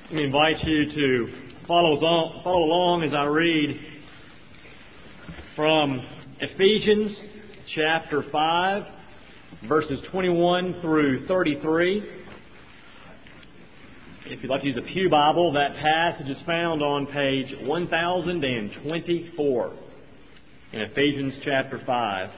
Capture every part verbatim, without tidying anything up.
Let me invite you to follow, on, follow along as I read from Ephesians chapter five, verses twenty-one through thirty-three. If you'd like to use a Pew Bible, that passage is found on page one thousand twenty-four in Ephesians chapter five.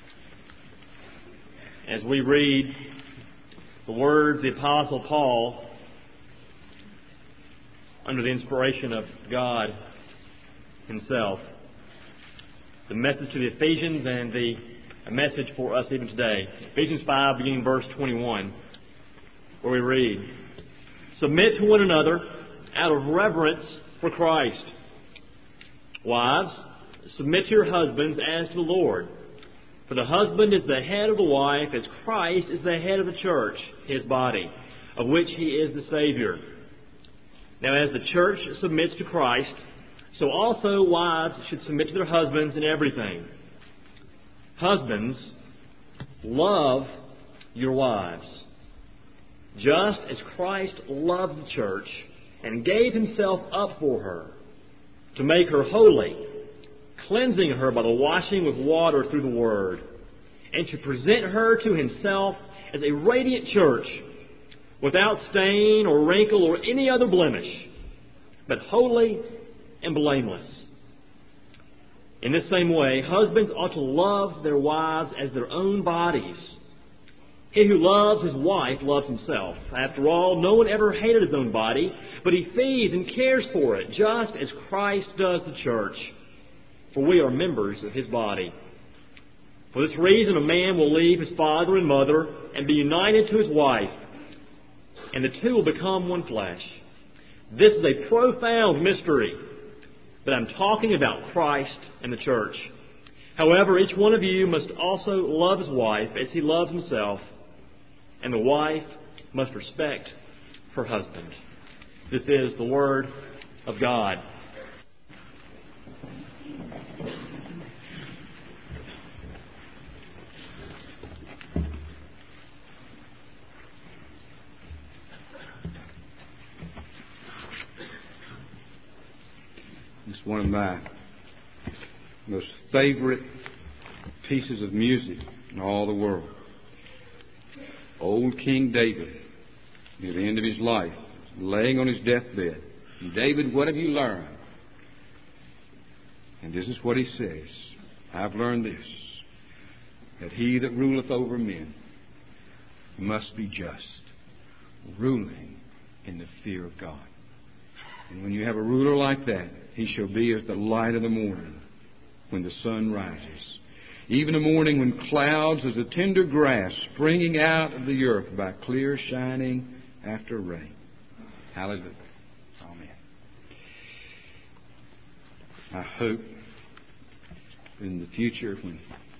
As we read the words of the Apostle Paul under the inspiration of God Himself. The message to the Ephesians and the a message for us even today. Ephesians five, beginning verse twenty-one, where we read, "Submit to one another out of reverence for Christ. Wives, submit to your husbands as to the Lord. For the husband is the head of the wife, as Christ is the head of the church, His body, of which He is the Savior. Now as the church submits to Christ, so also wives should submit to their husbands in everything. Husbands, love your wives, just as Christ loved the church and gave Himself up for her, to make her holy, cleansing her by the washing with water through the Word, and to present her to Himself as a radiant church, without stain or wrinkle or any other blemish, but holy and blameless. In this same way, husbands ought to love their wives as their own bodies. He who loves his wife loves himself. After all, no one ever hated his own body, but he feeds and cares for it, just as Christ does the church. For we are members of His body. For this reason, a man will leave his father and mother and be united to his wife, and the two will become one flesh. This is a profound mystery, but I'm talking about Christ and the church. However, each one of you must also love his wife as he loves himself, and the wife must respect her husband." This is the Word of God. It's one of my most favorite pieces of music in all the world. Old King David, near the end of his life, laying on his deathbed. And David, what have you learned? And this is what he says. I've learned this, that he that ruleth over men must be just, ruling in the fear of God. And when you have a ruler like that, he shall be as the light of the morning when the sun rises. Even a morning when clouds as a tender grass springing out of the earth by clear shining after rain. Hallelujah. Amen. I hope in the future when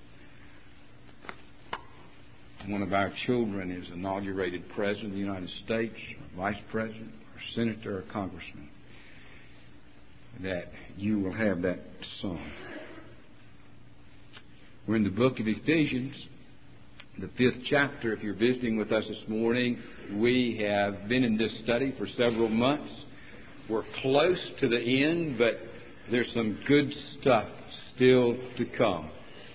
one of our children is inaugurated President of the United States, or Vice President, or Senator, or Congressman, that you will have that song. We're in the book of Ephesians, the fifth chapter. If you're visiting with us this morning, we have been in this study for several months. We're close to the end, but there's some good stuff still to come.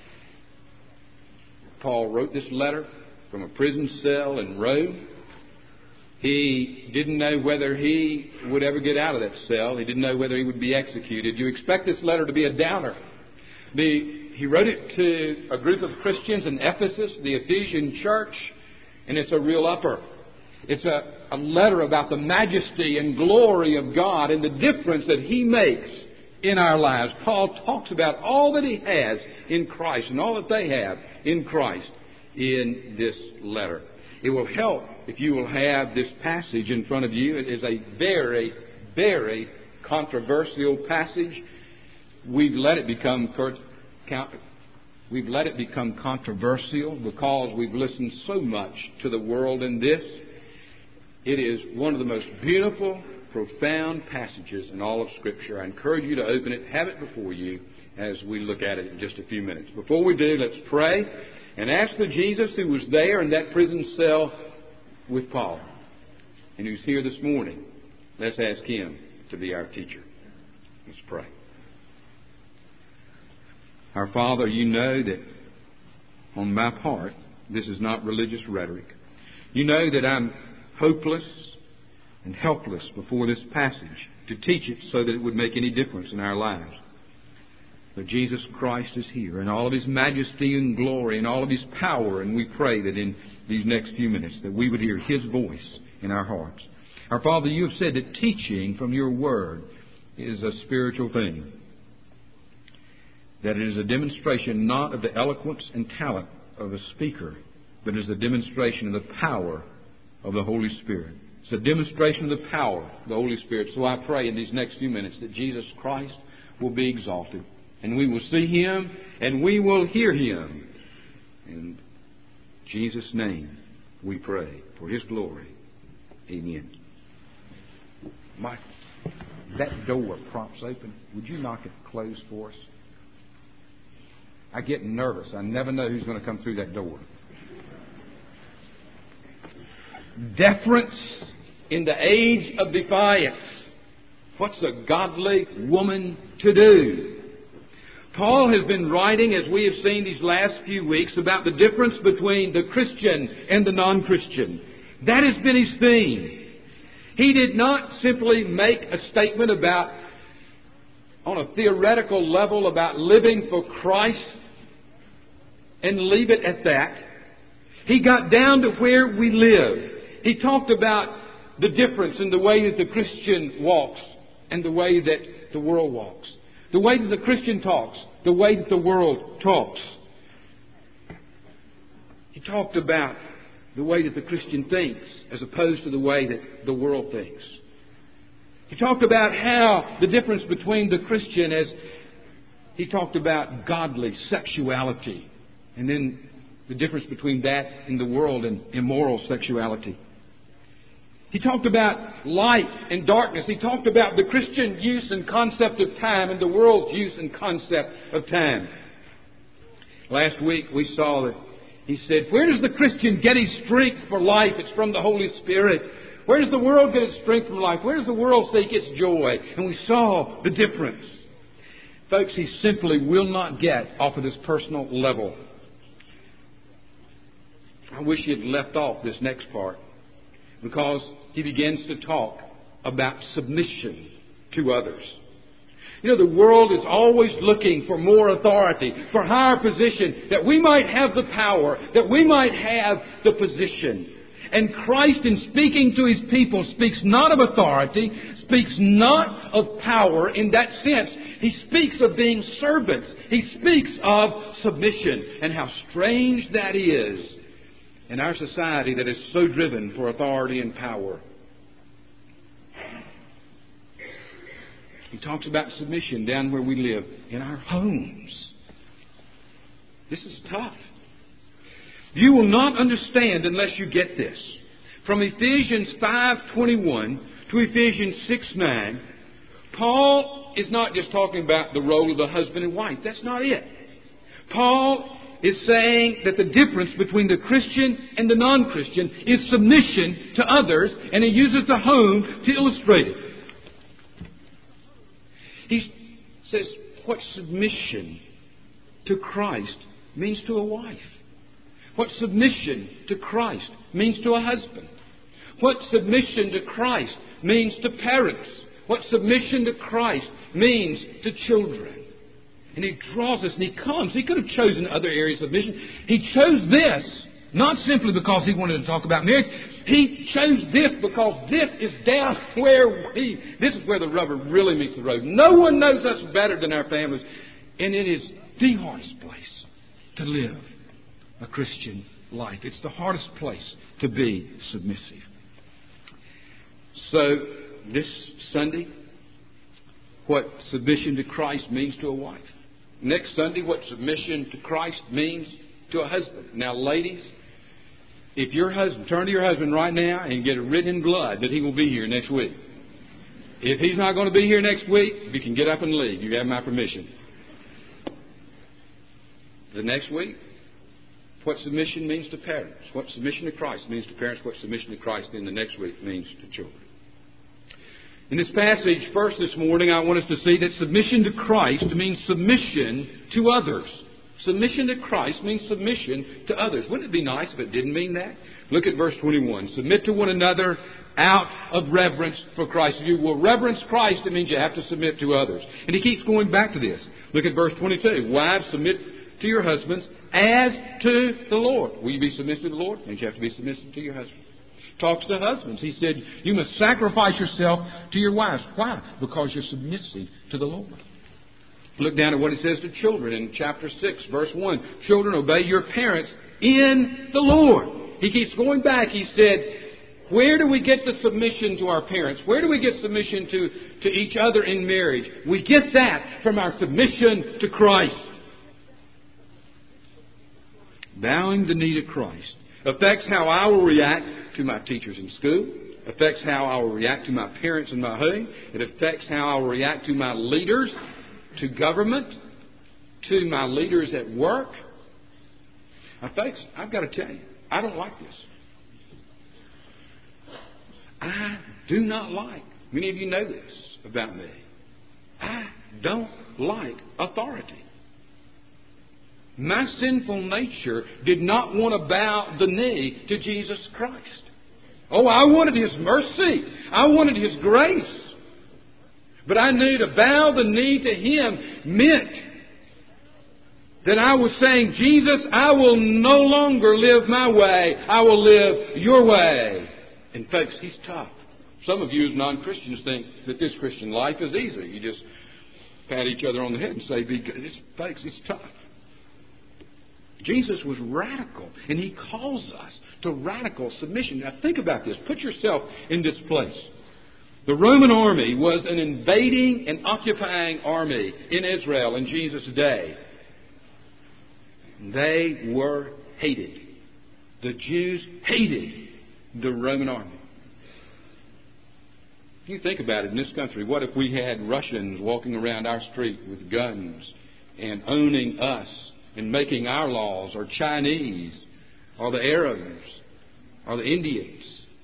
Paul wrote this letter from a prison cell in Rome. He didn't know whether he would ever get out of that cell. He didn't know whether he would be executed. You expect this letter to be a downer. The, he wrote it to a group of Christians in Ephesus, the Ephesian church, and it's a real upper. It's a, a letter about the majesty and glory of God and the difference that He makes in our lives. Paul talks about all that he has in Christ and all that they have in Christ in this letter. It will help if you will have this passage in front of you. It is a very, very controversial passage. We've let it become we've let it become controversial because we've listened so much to the world in this. It is one of the most beautiful, profound passages in all of Scripture. I encourage you to open it, have it before you as we look at it in just a few minutes. Before we do, let's pray and ask the Jesus who was there in that prison cell with Paul and who's here this morning Let's ask Him to be our teacher. Let's pray. Our Father, You know that on my part, this is not religious rhetoric. You know that I'm hopeless and helpless before this passage to teach it so that it would make any difference in our lives. But Jesus Christ is here in all of His majesty and glory and all of His power, and we pray that in these next few minutes that we would hear His voice in our hearts. Our Father, You have said that teaching from Your Word is a spiritual thing. That it is a demonstration not of the eloquence and talent of a speaker, but it is a demonstration of the power of the Holy Spirit. It's a demonstration of the power of the Holy Spirit. So I pray in these next few minutes that Jesus Christ will be exalted, and we will see Him, and we will hear Him. In Jesus' name we pray for His glory. Amen. Michael, that door props open. Would you knock it closed for us? I get nervous. I never know who's going to come through that door. Deference in the age of defiance. What's a godly woman to do? Paul has been writing, as we have seen these last few weeks, about the difference between the Christian and the non-Christian. That has been his theme. He did not simply make a statement about, on a theoretical level, about living for Christ and leave it at that. He got down to where we live. He talked about the difference in the way that the Christian walks and the way that the world walks. The way that the Christian talks, the way that the world talks. He talked about the way that the Christian thinks as opposed to the way that the world thinks. He talked about how the difference between the Christian, as he talked about godly sexuality, and then the difference between that and the world and immoral sexuality. He talked about light and darkness. He talked about the Christian use and concept of time and the world's use and concept of time. Last week we saw that he said, where does the Christian get his strength for life? It's from the Holy Spirit. Where does the world get its strength from life? Where does the world seek its joy? And we saw the difference. Folks, he simply will not get off of this personal level. I wish he had left off this next part, because he begins to talk about submission to others. You know, the world is always looking for more authority, for higher position, that we might have the power, that we might have the position. And Christ, in speaking to His people, speaks not of authority, speaks not of power in that sense. He speaks of being servants. He speaks of submission. And how strange that is in our society that is so driven for authority and power. He talks about submission down where we live, in our homes. This is tough. You will not understand unless you get this. From Ephesians five twenty-one to Ephesians six nine, Paul is not just talking about the role of the husband and wife. That's not it. Paul is saying that the difference between the Christian and the non-Christian is submission to others, and he uses the home to illustrate it. He says what submission to Christ means to a wife. What submission to Christ means to a husband. What submission to Christ means to parents. What submission to Christ means to children. And he draws us and he comes. He could have chosen other areas of mission. He chose this not simply because he wanted to talk about marriage. He chose this because this is down where we, this is where the rubber really meets the road. No one knows us better than our families. And it is the hardest place to live a Christian life. It's the hardest place to be submissive. So, this Sunday, what submission to Christ means to a wife. Next Sunday, what submission to Christ means to a husband. Now, ladies, if your husband, turn to your husband right now and get it written in blood that he will be here next week. If he's not going to be here next week, you can get up and leave. You have my permission. The next week, what submission means to parents. What submission to Christ means to parents. What submission to Christ in the next week means to children. In this passage, first this morning, I want us to see that submission to Christ means submission to others. Submission to Christ means submission to others. Wouldn't it be nice if it didn't mean that? Look at verse twenty-one. Submit to one another out of reverence for Christ. If you will reverence Christ, it means you have to submit to others. And he keeps going back to this. Look at verse twenty-two. Wives, submit to your husbands as to the Lord. Will you be submissive to the Lord? It means you have to be submissive to your husband. Talks to husbands. He said, you must sacrifice yourself to your wives. Why? Because you're submissive to the Lord. Look down at what he says to children in chapter six, verse one. Children, obey your parents in the Lord. He keeps going back. He said, where do we get the submission to our parents? Where do we get submission to, to each other in marriage? We get that from our submission to Christ. Bowing the knee to Christ affects how I will react to my teachers in school. Affects how I will react to my parents in my home. It affects how I will react to my leaders, to government, to my leaders at work. Now, folks, I've got to tell you, I don't like this. I do not like, many of you know this about me, I don't like authority. My sinful nature did not want to bow the knee to Jesus Christ. Oh, I wanted His mercy. I wanted His grace. But I knew to bow the knee to Him meant that I was saying, Jesus, I will no longer live my way. I will live your way. And folks, He's tough. Some of you as non-Christians think that this Christian life is easy. You just pat each other on the head and say, be good. It's, folks, it's tough. Jesus was radical, and He calls us to radical submission. Now think about this. Put yourself in this place. The Roman army was an invading and occupying army in Israel in Jesus' day. They were hated. The Jews hated the Roman army. If you think about it, in this country, what if we had Russians walking around our street with guns and owning us and making our laws, or Chinese, or the Arabs, or the Indians?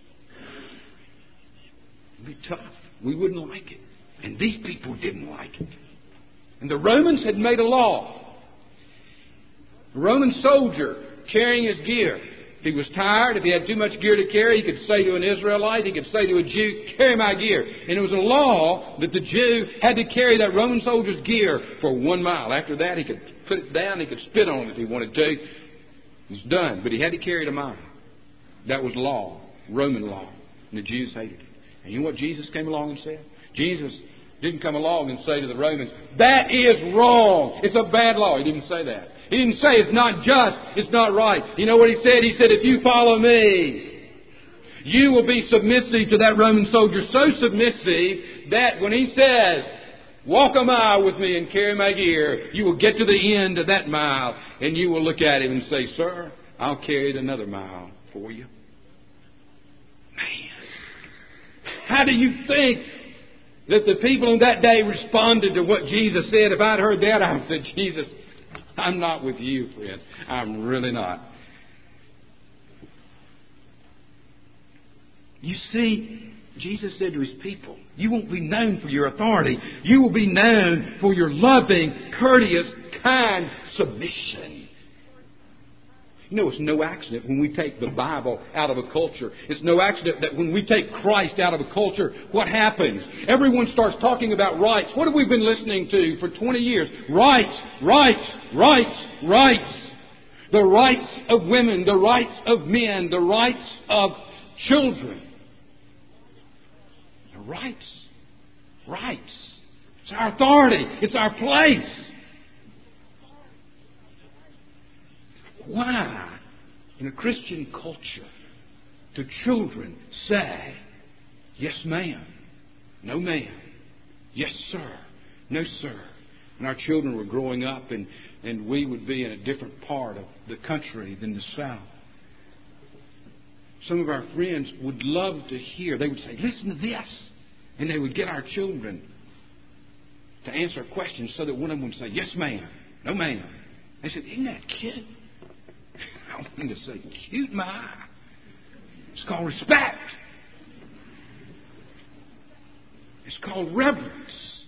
It'd be tough. We wouldn't like it. And these people didn't like it. And the Romans had made a law. A Roman soldier carrying his gear. If he was tired, if he had too much gear to carry, he could say to an Israelite, he could say to a Jew, carry my gear. And it was a law that the Jew had to carry that Roman soldier's gear for one mile. After that, he could put it down, he could spit on it if he wanted to. It was done. But he had to carry it a mile. That was law, Roman law. And the Jews hated it. And you know what Jesus came along and said? Jesus didn't come along and say to the Romans, that is wrong. It's a bad law. He didn't say that. He didn't say it's not just, it's not right. You know what He said? He said, if you follow me, you will be submissive to that Roman soldier. So submissive that when he says, walk a mile with me and carry my gear, you will get to the end of that mile and you will look at him and say, sir, I'll carry it another mile for you. Man, how do you think that the people in that day responded to what Jesus said? If I'd heard that, I would have said, Jesus, I'm not with you, friends. I'm really not. You see, Jesus said to His people, you won't be known for your authority. You will be known for your loving, courteous, kind submission. You know, it's no accident when we take the Bible out of a culture. It's no accident that when we take Christ out of a culture, what happens? Everyone starts talking about rights. What have we been listening to for twenty years? Rights, rights, rights, rights. The rights of women, the rights of men, the rights of children. The rights, rights. It's our authority. It's our place. Why, in a Christian culture, do children say, yes, ma'am, no, ma'am, yes, sir, no, sir? And our children were growing up and, and we would be in a different part of the country than the South. Some of our friends would love to hear, they would say, listen to this. And they would get our children to answer questions so that one of them would say, yes, ma'am, no, ma'am. They said, isn't that cute? I wanted to say, cute, my. It's called respect. It's called reverence.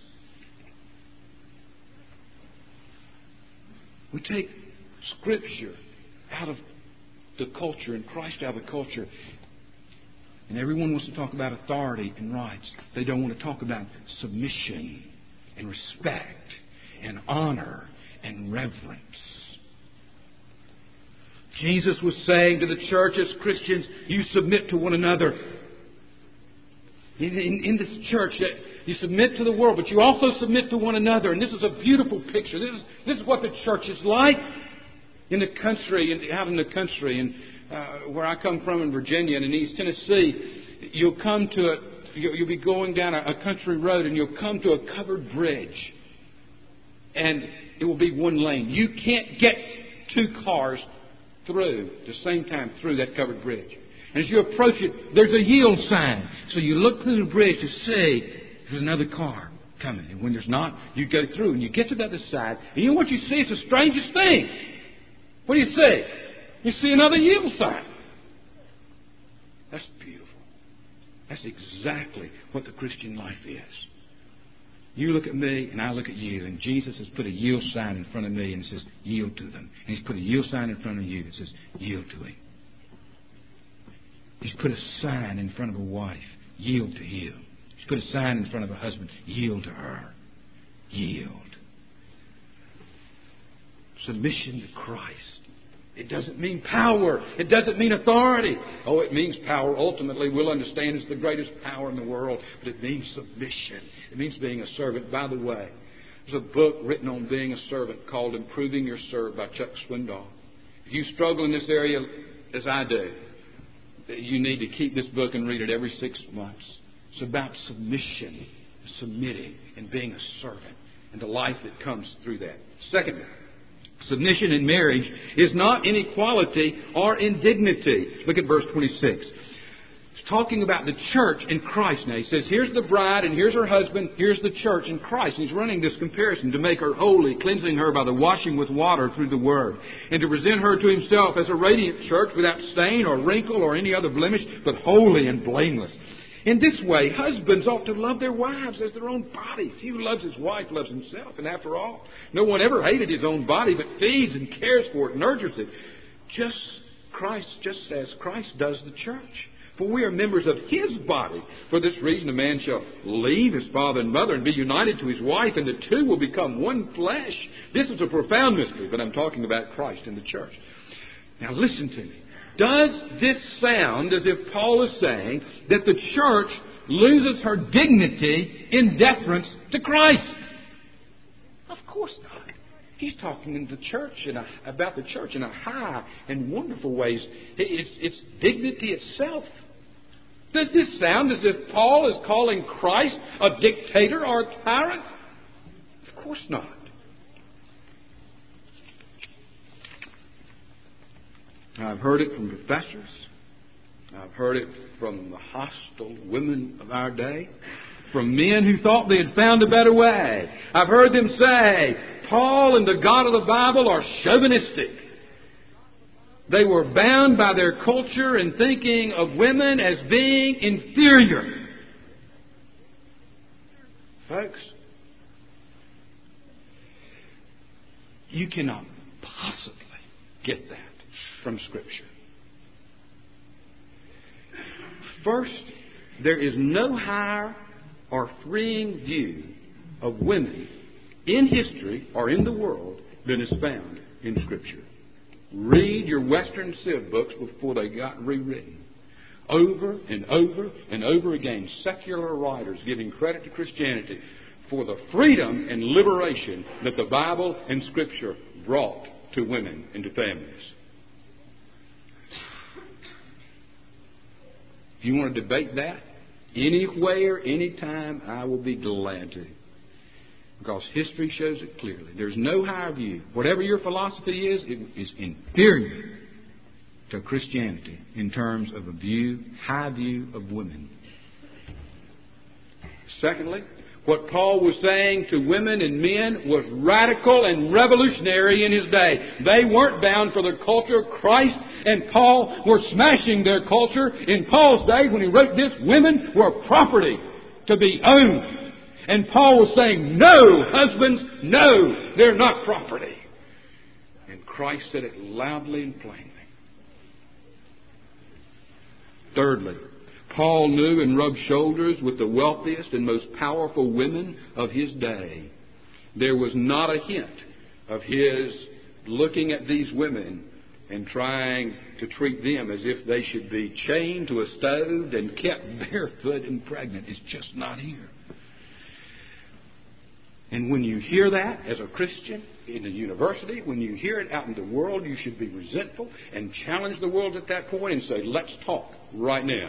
We take Scripture out of the culture and Christ out of the culture. And everyone wants to talk about authority and rights. They don't want to talk about submission and respect and honor and reverence. Jesus was saying to the church as Christians, you submit to one another. In, in, in this church, you submit to the world, but you also submit to one another. And this is a beautiful picture. This is, this is what the church is like in the country, and out in the country. And uh, where I come from in Virginia and in East Tennessee, you'll come to a, you'll be going down a, a country road and you'll come to a covered bridge. And it will be one lane. You can't get two cars through at the same time through that covered bridge. And as you approach it, there's a yield sign. So you look through the bridge to see there's another car coming. And when there's not, you go through and you get to the other side. And you know what you see? It's the strangest thing. What do you see? You see another yield sign. That's beautiful. That's exactly what the Christian life is. You look at me and I look at you, and Jesus has put a yield sign in front of me and it says, yield to them. And He's put a yield sign in front of you that says, yield to Him. He's put a sign in front of a wife, yield to Him. He's put a sign in front of a husband, yield to her. Yield. Submission to Christ. It doesn't mean power. It doesn't mean authority. Oh, it means power. Ultimately, we'll understand it's the greatest power in the world. But it means submission. It means being a servant. By the way, there's a book written on being a servant called Improving Your Serve by Chuck Swindoll. If you struggle in this area as I do, you need to keep this book and read it every six months. It's about submission, submitting, and being a servant, and the life that comes through that. Secondly, submission in marriage is not inequality or indignity. Look at verse twenty-six. It's talking about the church in Christ now. He says, here's the bride and here's her husband. Here's the church in Christ. And he's running this comparison to make her holy, cleansing her by the washing with water through the Word, and to present her to Himself as a radiant church without stain or wrinkle or any other blemish, but holy and blameless. In this way, husbands ought to love their wives as their own bodies. He who loves his wife loves himself. And after all, no one ever hated his own body, but feeds and cares for it, nurtures it. Just Christ, just as Christ does the church. For we are members of His body. For this reason, a man shall leave his father and mother and be united to his wife, and the two will become one flesh. This is a profound mystery, but I'm talking about Christ and the church. Now listen to me. Does this sound as if Paul is saying that the church loses her dignity in deference to Christ? Of course not. He's talking in the church in a, about the church in a high and wonderful ways. It's, it's dignity itself. Does this sound as if Paul is calling Christ a dictator or a tyrant? Of course not. I've heard it from professors. I've heard it from the hostile women of our day. From men who thought they had found a better way. I've heard them say, Paul and the God of the Bible are chauvinistic. They were bound by their culture and thinking of women as being inferior. Folks, you cannot possibly get that from Scripture. First, there is no higher or freeing view of women in history or in the world than is found in Scripture. Read your Western Civ books before they got rewritten. Over and over and over again, secular writers giving credit to Christianity for the freedom and liberation that the Bible and Scripture brought to women and to families. If you want to debate that, anywhere, anytime, I will be glad to. Because history shows it clearly. There's no higher view. Whatever your philosophy is, it is inferior to Christianity in terms of a view, high view of women. Secondly, what Paul was saying to women and men was radical and revolutionary in his day. They weren't bound for the culture. Christ and Paul were smashing their culture. In Paul's day, when he wrote this, women were property to be owned. And Paul was saying, no, husbands, no, they're not property. And Christ said it loudly and plainly. Thirdly, Paul knew and rubbed shoulders with the wealthiest and most powerful women of his day. There was not a hint of his looking at these women and trying to treat them as if they should be chained to a stove and kept barefoot and pregnant. It's just not here. And when you hear that as a Christian in the university, when you hear it out in the world, you should be resentful and challenge the world at that point and say, let's talk right now.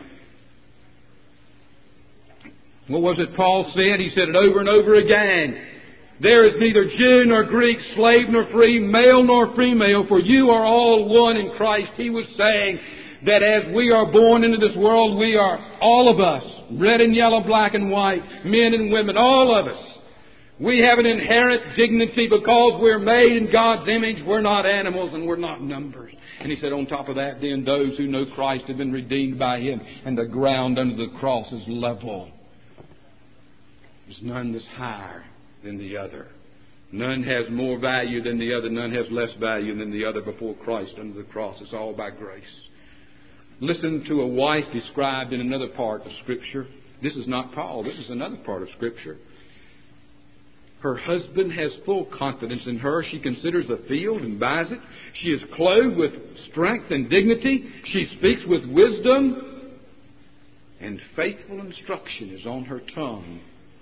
What was it Paul said? He said it over and over again. There is neither Jew nor Greek, slave nor free, male nor female, for you are all one in Christ. He was saying that as we are born into this world, we are, all of us, red and yellow, black and white, men and women, all of us. We have an inherent dignity because we're made in God's image. We're not animals and we're not numbers. And he said on top of that, then those who know Christ have been redeemed by Him, and the ground under the cross is level. There's none that's higher than the other. None has more value than the other. None has less value than the other before Christ under the cross. It's all by grace. Listen to a wife described in another part of Scripture. This is not Paul. This is another part of Scripture. Her husband has full confidence in her. She considers a field and buys it. She is clothed with strength and dignity. She speaks with wisdom. And faithful instruction is on her tongue.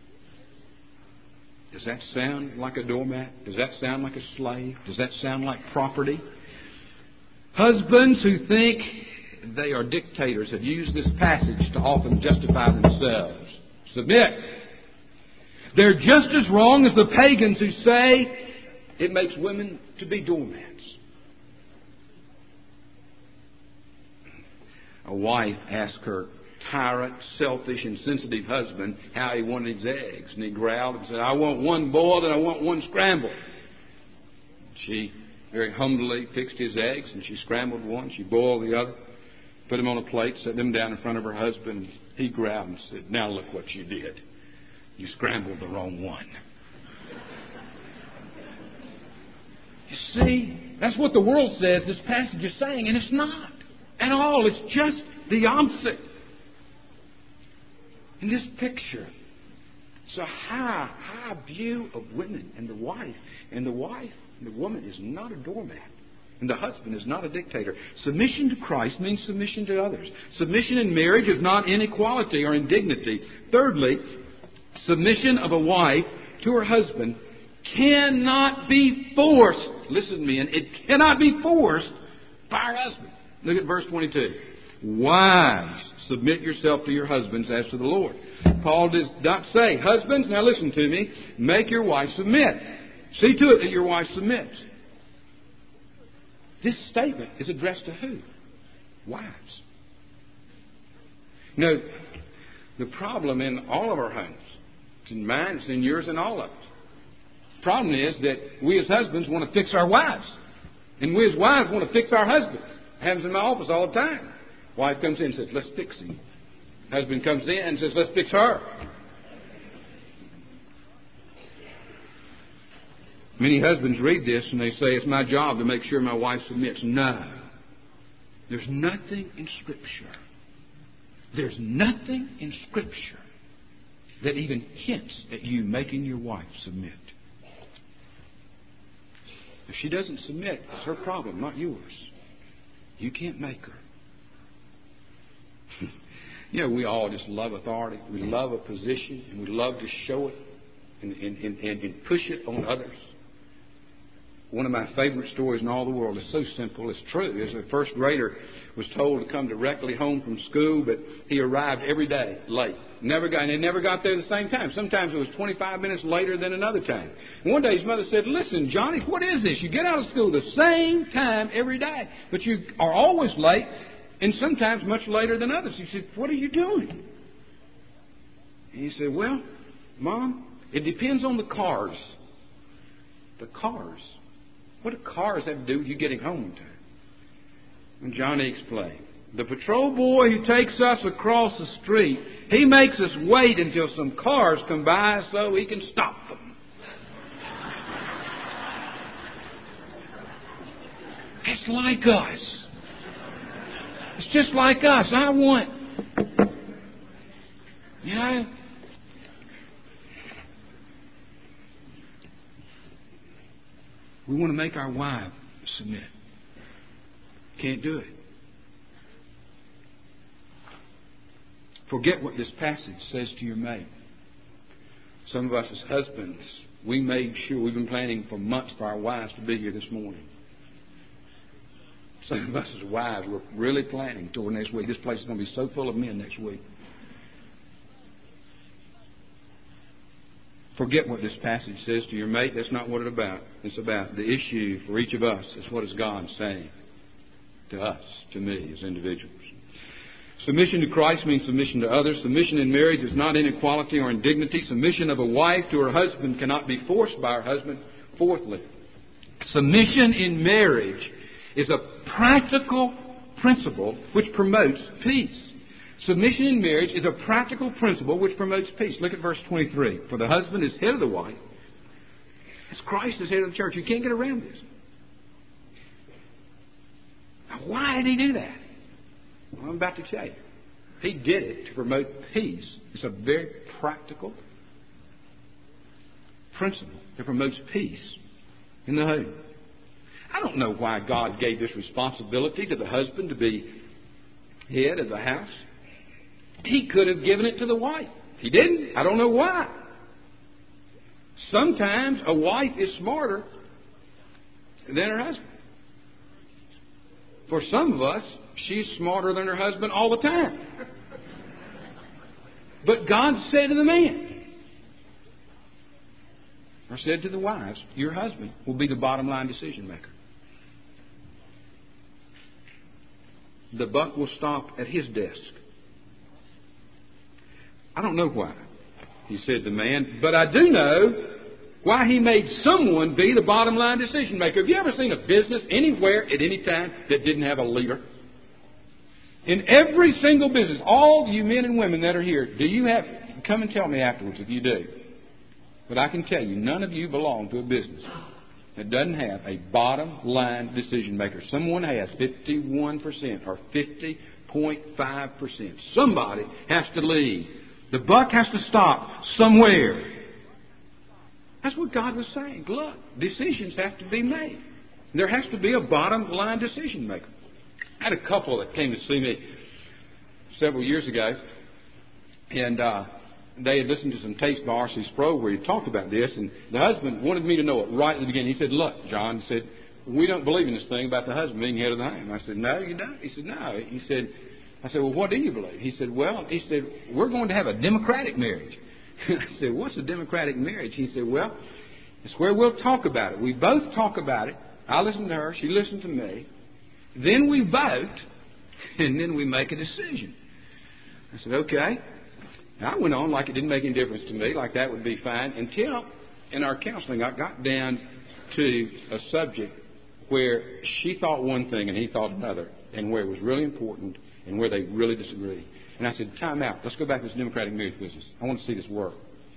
Does that sound like a doormat? Does that sound like a slave? Does that sound like property? Husbands who think they are dictators have used this passage to often justify themselves. Submit. They're just as wrong as the pagans who say it makes women to be doormats. A wife asked her tyrant, selfish, and sensitive husband how he wanted his eggs. And he growled and said, I want one boiled and I want one scrambled. She very humbly fixed his eggs and she scrambled one. She boiled the other, put them on a plate, set them down in front of her husband. He growled and said, now look what you did. You scrambled the wrong one. You see, that's what the world says this passage is saying, and it's not at all. It's just the opposite. In this picture, it's a high, high view of women and the wife. And the wife, the woman, is not a doormat. And the husband is not a dictator. Submission to Christ means submission to others. Submission in marriage is not inequality or indignity. Thirdly, submission of a wife to her husband cannot be forced. Listen to me, and it cannot be forced by her husband. Look at verse twenty-two. Wives, submit yourself to your husbands as to the Lord. Paul does not say, husbands, now listen to me, make your wife submit. See to it that your wife submits. This statement is addressed to who? Wives. You know, the problem in all of our homes, it's in mine, it's in yours, and all of us. The problem is that we as husbands want to fix our wives. And we as wives want to fix our husbands. It happens in my office all the time. Wife comes in and says, let's fix him. Husband comes in and says, let's fix her. Many husbands read this and they say, it's my job to make sure my wife submits. No. There's nothing in Scripture. There's nothing in Scripture that even hints at you making your wife submit. If she doesn't submit, it's her problem, not yours. You can't make her. You know, we all just love authority. We love a position, and we love to show it and, and, and, and push it on others. One of my favorite stories in all the world is so simple, it's true. Is a first grader was told to come directly home from school, but he arrived every day late. Never got, and he never got there the same time. Sometimes it was twenty-five minutes later than another time. And one day his mother said, listen, Johnny, what is this? You get out of school the same time every day, but you are always late. And sometimes much later than others. He said, what are you doing? And he said, well, Mom, it depends on the cars. The cars? What do cars have to do with you getting home on time? And Johnny explained. The patrol boy who takes us across the street, he makes us wait until some cars come by so he can stop them. It's like us. It's just like us. I want, you know, we want to make our wife submit. Can't do it. Forget what this passage says to your mate. Some of us as husbands, we made sure, we've been planning for months for our wives to be here this morning. Some of us as wives, we're really planning toward next week. This place is going to be so full of men next week. Forget what this passage says to your mate. That's not what it's about. It's about the issue for each of us. It's what is God saying to us, to me as individuals. Submission to Christ means submission to others. Submission in marriage is not inequality or indignity. Submission of a wife to her husband cannot be forced by her husband. Fourthly, submission in marriage is a practical principle which promotes peace. Submission in marriage is a practical principle which promotes peace. Look at verse twenty-three. For the husband is head of the wife, as Christ is head of the church. You can't get around this. Now, why did he do that? Well, I'm about to tell you. He did it to promote peace. It's a very practical principle that promotes peace in the home. I don't know why God gave this responsibility to the husband to be head of the house. He could have given it to the wife. He didn't. I don't know why. Sometimes a wife is smarter than her husband. For some of us, she's smarter than her husband all the time. But God said to the man, or said to the wives, your husband will be the bottom line decision maker. The buck will stop at his desk. I don't know why, he said to the man, but I do know why he made someone be the bottom line decision maker. Have you ever seen a business anywhere at any time that didn't have a leader? In every single business, all you men and women that are here, do you have, come and tell me afterwards if you do. But I can tell you, none of you belong to a business that doesn't have a bottom line decision maker. Someone has fifty-one percent or fifty point five percent. Somebody has to lead. The buck has to stop somewhere. That's what God was saying. Look, decisions have to be made. There has to be a bottom line decision maker. I had a couple that came to see me several years ago, and uh, they had listened to some tapes by R C Sproul where he talked about this, and the husband wanted me to know it right at the beginning. He said, look, John, he said, we don't believe in this thing about the husband being head of the home. I said, no, you don't. He said, no. He said, I said, well, what do you believe? He said, well, he said, we're going to have a democratic marriage. I said, what's a democratic marriage? He said, well, it's where we'll talk about it. We both talk about it. I listen to her. She listened to me. Then we vote, and then we make a decision. I said, okay. And I went on like it didn't make any difference to me, like that would be fine, until in our counseling I got down to a subject where she thought one thing and he thought another, and where it was really important and where they really disagreed. And I said, time out. Let's go back to this democratic marriage business. I want to see this work.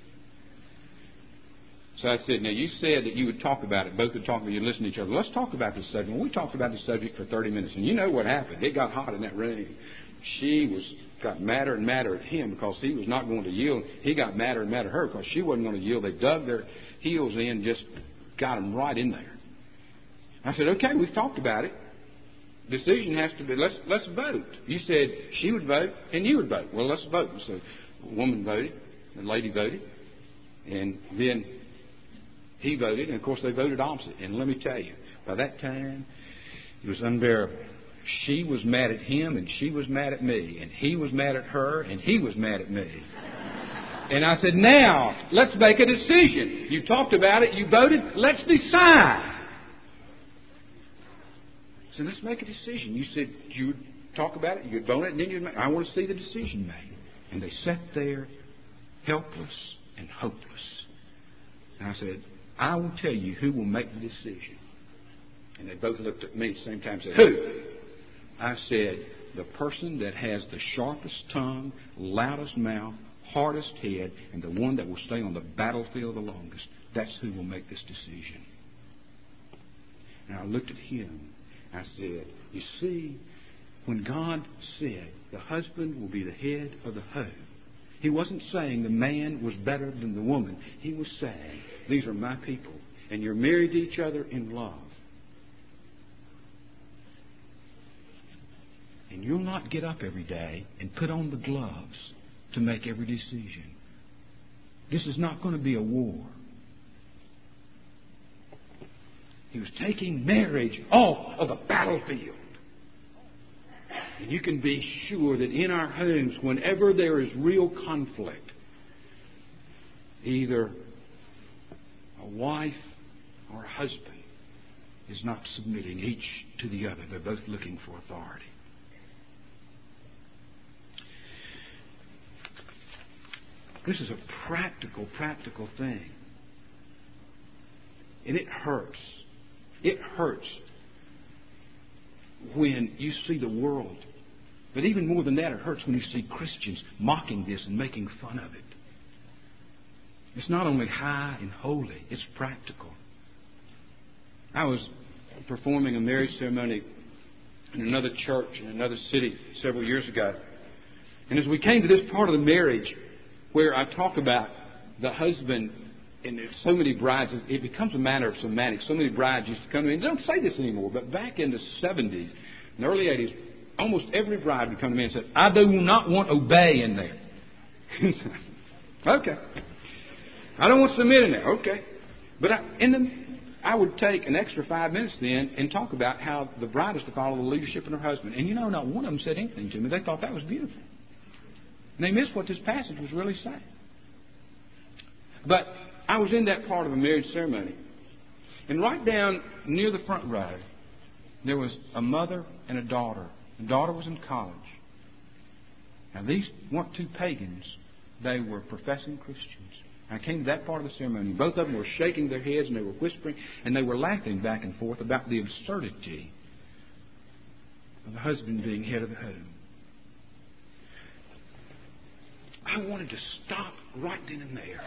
So I said, now you said that you would talk about it. Both would talk about it. You'd listen to each other. Let's talk about this subject. Well, we talked about this subject for thirty minutes. And you know what happened. It got hot in that room. She was got madder and madder at him because he was not going to yield. He got madder and madder at her because she wasn't going to yield. They dug their heels in, just got them right in there. I said, okay, we've talked about it. Decision has to be, let's let's vote. You said she would vote and you would vote. Well, let's vote. So a woman voted, the lady voted, and then he voted, and of course they voted opposite. And let me tell you, by that time, it was unbearable. She was mad at him, and she was mad at me, and he was mad at her, and he was mad at me. And I said, now, let's make a decision. You talked about it, you voted, let's decide. So let's make a decision. You said you would talk about it, you'd vote it, and then you'd make I want to see the decision made. And they sat there helpless and hopeless. And I said, I will tell you who will make the decision. And they both looked at me at the same time and said, who? I said, the person that has the sharpest tongue, loudest mouth, hardest head, and the one that will stay on the battlefield the longest. That's who will make this decision. And I looked at him. I said, you see, when God said the husband will be the head of the home, He wasn't saying the man was better than the woman. He was saying, these are my people, and you're married to each other in love. And you'll not get up every day and put on the gloves to make every decision. This is not going to be a war. He was taking marriage off of the battlefield. And you can be sure that in our homes, whenever there is real conflict, either a wife or a husband is not submitting each to the other. They're both looking for authority. This is a practical, practical thing. And it hurts. It hurts when you see the world. But even more than that, it hurts when you see Christians mocking this and making fun of it. It's not only high and holy, it's practical. I was performing a marriage ceremony in another church in another city several years ago. And as we came to this part of the marriage where I talk about the husband, and there's so many brides, it becomes a matter of semantics. So many brides used to come to me, and they don't say this anymore, but back in the seventies, in the early eighties, almost every bride would come to me and say, I do not want obey in there. Okay. I don't want submit in there. Okay. But I, in the, I would take an extra five minutes then and talk about how the bride is to follow the leadership of her husband. And you know, not one of them said anything to me. They thought that was beautiful. And they missed what this passage was really saying. But I was in that part of a marriage ceremony. And right down near the front row, there was a mother and a daughter. The daughter was in college. Now, these weren't two pagans. They were professing Christians. I came to that part of the ceremony. Both of them were shaking their heads and they were whispering and they were laughing back and forth about the absurdity of the husband being head of the home. I wanted to stop right then and there.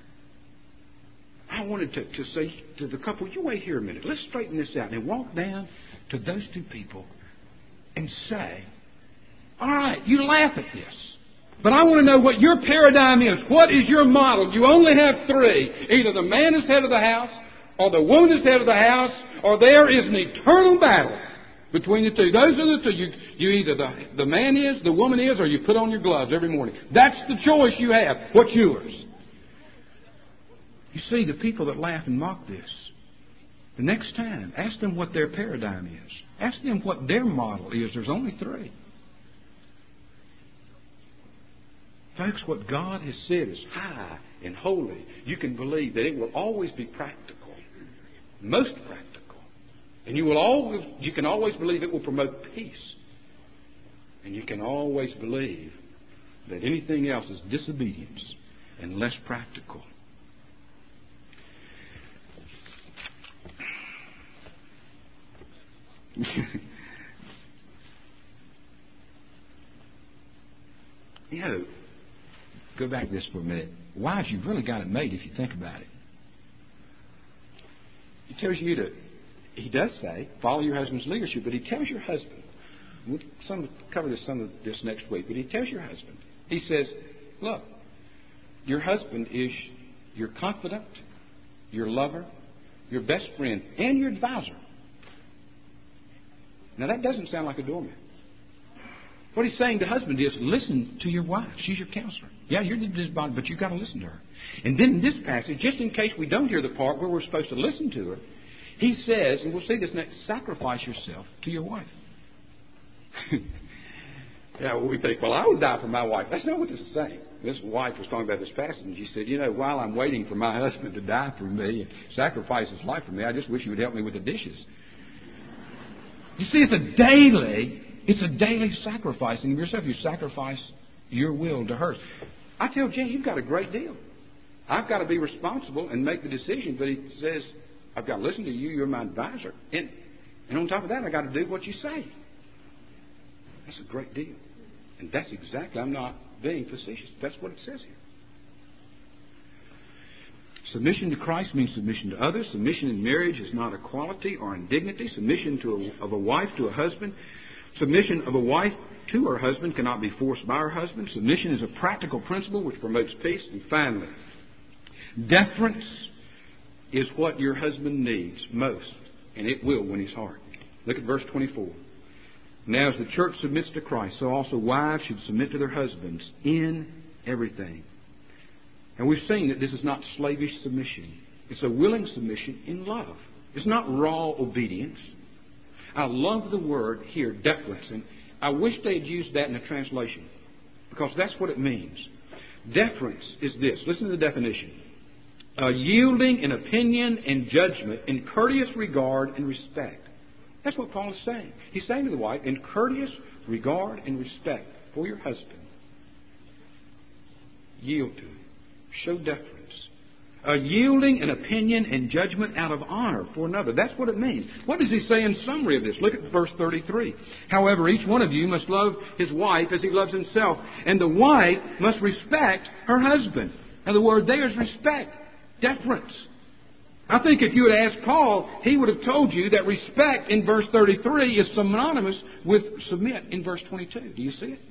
I wanted to, to say to the couple, you wait here a minute. Let's straighten this out. And walk down to those two people and say, all right, you laugh at this. But I want to know what your paradigm is. What is your model? You only have three. Either the man is head of the house, or the woman is head of the house, or there is an eternal battle between the two. Those are the two. You, you either the, the man is, the woman is, or you put on your gloves every morning. That's the choice you have. What's yours? You see, the people that laugh and mock this, the next time, ask them what their paradigm is. Ask them what their model is. There's only three. Folks, what God has said is high and holy. You can believe that it will always be practical, most practical. And you will always, you can always believe it will promote peace. And you can always believe that anything else is disobedience and less practical. You know, go back to this for a minute. Wives, you've really got it made if you think about it. He tells you to, he does say, follow your husband's leadership, but he tells your husband, we'll some, cover this, some of this next week, but he tells your husband, he says, look, your husband is your confidant, your lover, your best friend, and your advisor. Now, that doesn't sound like a doormat. What he's saying to husband is, listen to your wife. She's your counselor. Yeah, you're the body, but you've got to listen to her. And then in this passage, just in case we don't hear the part where we're supposed to listen to her, he says, and we'll see this next, sacrifice yourself to your wife. Yeah, well, we think, well, I would die for my wife. That's not what this is saying. This wife was talking about this passage, and she said, you know, while I'm waiting for my husband to die for me and sacrifice his life for me, I just wish you would help me with the dishes. You see, it's a daily, it's a daily sacrificing of yourself. You sacrifice your will to hers. I tell Jen, you've got a great deal. I've got to be responsible and make the decision, but he says, I've got to listen to you. You're my advisor. And, and on top of that, I've got to do what you say. That's a great deal. And that's exactly, I'm not being facetious. That's what it says here. Submission to Christ means submission to others. Submission in marriage is not equality or indignity. Submission to a, of a wife to a husband. Submission of a wife to her husband cannot be forced by her husband. Submission is a practical principle which promotes peace. And finally, deference is what your husband needs most, and it will win his heart. Look at verse twenty-four. Now, as the church submits to Christ, so also wives should submit to their husbands in everything. And we've seen that this is not slavish submission. It's a willing submission in love. It's not raw obedience. I love the word here, deference. And I wish they'd used that in the translation, because that's what it means. Deference is this. Listen to the definition. Uh, yielding in opinion and judgment in courteous regard and respect. That's what Paul is saying. He's saying to the wife, in courteous regard and respect for your husband, yield to him. Show deference. A yielding an opinion and judgment out of honor for another. That's what it means. What does he say in summary of this? Look at verse thirty-three. However, each one of you must love his wife as he loves himself, and the wife must respect her husband. And the word there is respect, deference. I think if you had asked Paul, he would have told you that respect in verse thirty-three is synonymous with submit in verse twenty-two. Do you see it?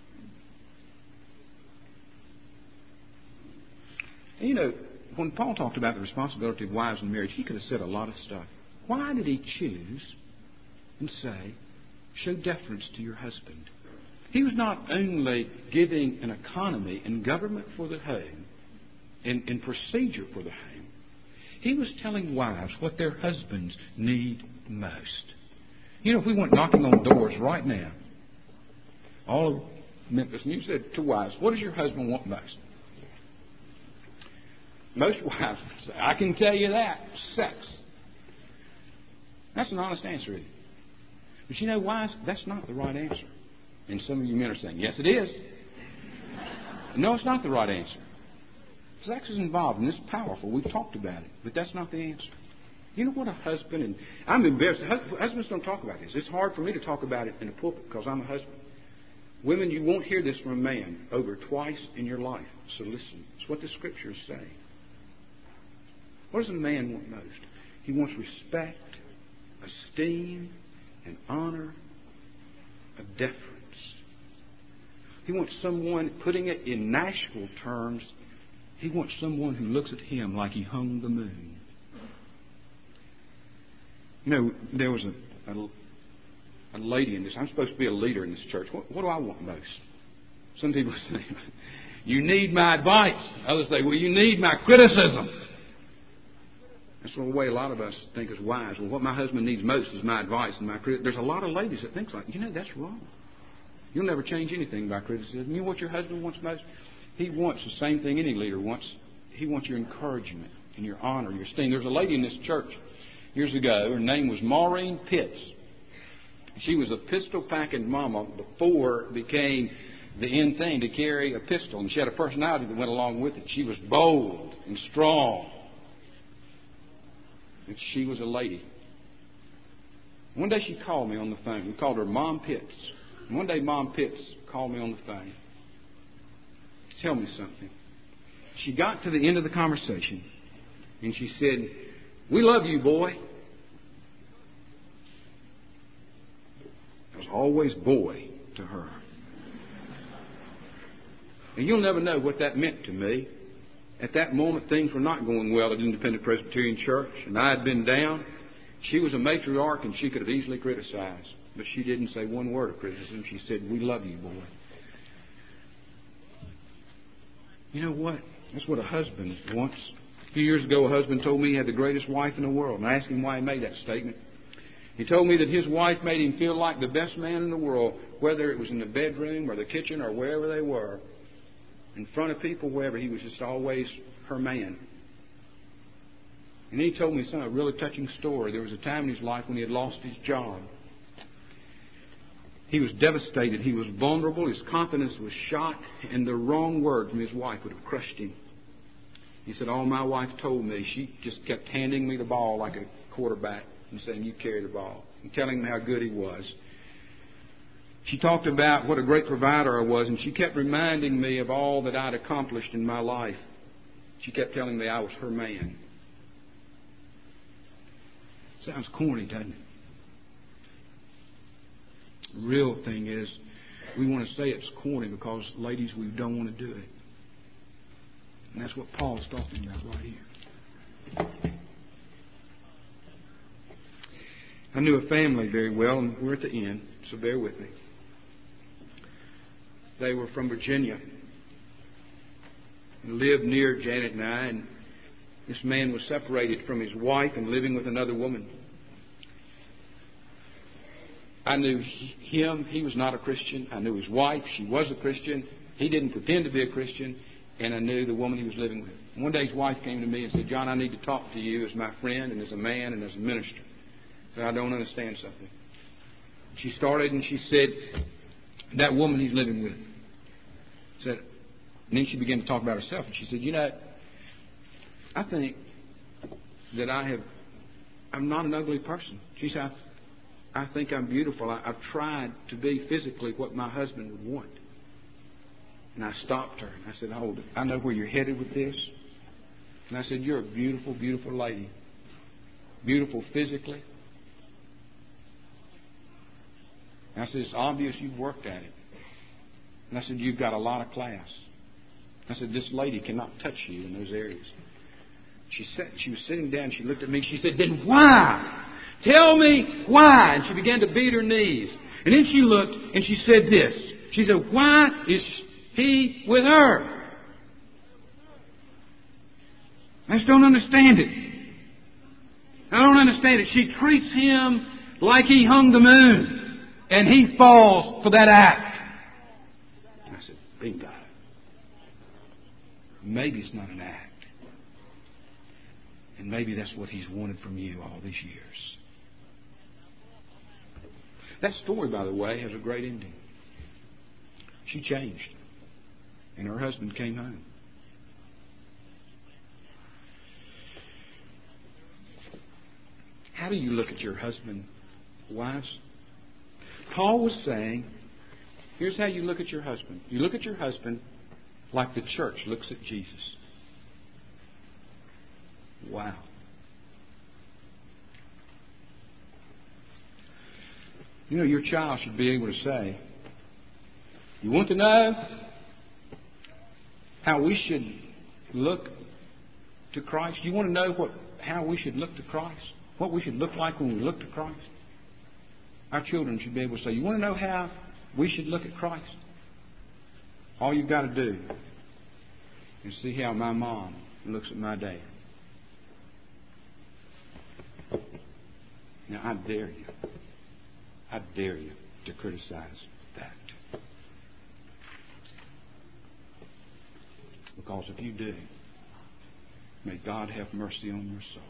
And you know, when Paul talked about the responsibility of wives in marriage, he could have said a lot of stuff. Why did he choose and say, show deference to your husband? He was not only giving an economy and government for the home and, and procedure for the home. He was telling wives what their husbands need most. You know, if we went knocking on doors right now, all of Memphis, and you said to wives, what does your husband want most? Most wives would say, I can tell you that, sex. That's an honest answer, isn't it? But you know, wives, that's not the right answer. And some of you men are saying, yes, it is. No, it's not the right answer. Sex is involved, and it's powerful. We've talked about it, but that's not the answer. You know what a husband, and I'm embarrassed. Husbands don't talk about this. It's hard for me to talk about it in a pulpit because I'm a husband. Women, you won't hear this from a man over twice in your life. So listen. It's what the Scriptures say. What does a man want most? He wants respect, esteem, and honor, a deference. He wants someone, putting it in Nashville terms, he wants someone who looks at him like he hung the moon. You know, there was a, a, a lady in this. I'm supposed to be a leader in this church. What, what do I want most? Some people say, you need my advice. Others say, well, you need my criticism. That's the way a lot of us think as wives. Well, what my husband needs most is my advice and my criticism. There's a lot of ladies that think like, you know, that's wrong. You'll never change anything by criticism. You know what your husband wants most? He wants the same thing any leader wants. He wants your encouragement and your honor, your esteem. There was a lady in this church years ago. Her name was Maureen Pitts. She was a pistol-packing mama before it became the in thing to carry a pistol. And she had a personality that went along with it. She was bold and strong. And she was a lady. One day she called me on the phone. We called her Mom Pitts. And one day Mom Pitts called me on the phone. Tell me something. She got to the end of the conversation and she said, we love you, boy. It was always boy to her. And you'll never know what that meant to me. At that moment, things were not going well at Independent Presbyterian Church, and I had been down. She was a matriarch, and she could have easily criticized. But she didn't say one word of criticism. She said, we love you, boy. You know what? That's what a husband wants. A few years ago, a husband told me he had the greatest wife in the world. And I asked him why he made that statement. He told me that his wife made him feel like the best man in the world, whether it was in the bedroom or the kitchen or wherever they were. In front of people, wherever, he was just always her man. And he told me some a really touching story. There was a time in his life when he had lost his job. He was devastated. He was vulnerable. His confidence was shot. And the wrong word from his wife would have crushed him. He said, all my wife told me, she just kept handing me the ball like a quarterback and saying, you carry the ball. And telling him how good he was. She talked about what a great provider I was, and she kept reminding me of all that I'd accomplished in my life. She kept telling me I was her man. Sounds corny, doesn't it? The real thing is, we want to say it's corny because, ladies, we don't want to do it. And that's what Paul's talking about right here. I knew a family very well, and we're at the end, so bear with me. They were from Virginia and lived near Janet and I, and this man was separated from his wife and living with another woman. I knew him. He was not a Christian. I knew his wife. She was a Christian. He didn't pretend to be a Christian. And I knew the woman he was living with. And one day his wife came to me and said, "John, I need to talk to you as my friend and as a man and as a minister. I don't understand something." She started and she said, "That woman he's living with." Said, and then she began to talk about herself. And she said, "You know, I think that I have, I'm not an ugly person." She said, I, I think I'm beautiful. I, I've tried to be physically what my husband would want." And I stopped her and I said, "Hold it. I know where you're headed with this." And I said, "You're a beautiful, beautiful lady. Beautiful physically." And I said, "It's obvious you've worked at it." And I said, "You've got a lot of class." I said, "This lady cannot touch you in those areas." She sat, she was sitting down. She looked at me. She said, "Then why? Tell me why." And she began to beat her knees. And then she looked and she said this. She said, "Why is he with her?" I just don't understand it. I don't understand it. She treats him like he hung the moon, and he falls for that act. I said, "Bingo. Maybe it's not an act. And maybe that's what he's wanted from you all these years." That story, by the way, has a great ending. She changed. And her husband came home. How do you look at your husband, wives? Paul was saying, here's how you look at your husband. You look at your husband like the church looks at Jesus. Wow. You know, your child should be able to say, "You want to know how we should look to Christ? You want to know what how we should look to Christ? What we should look like when we look to Christ?" Our children should be able to say, "You want to know how we should look at Christ? All you've got to do is see how my mom looks at my dad." Now, I dare you. I dare you to criticize that. Because if you do, may God have mercy on your soul.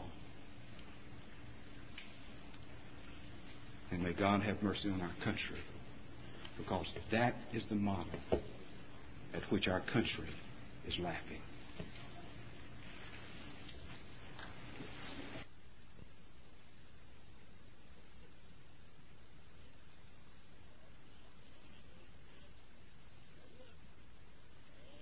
And may God have mercy on our country. Because that is the model at which our country is laughing.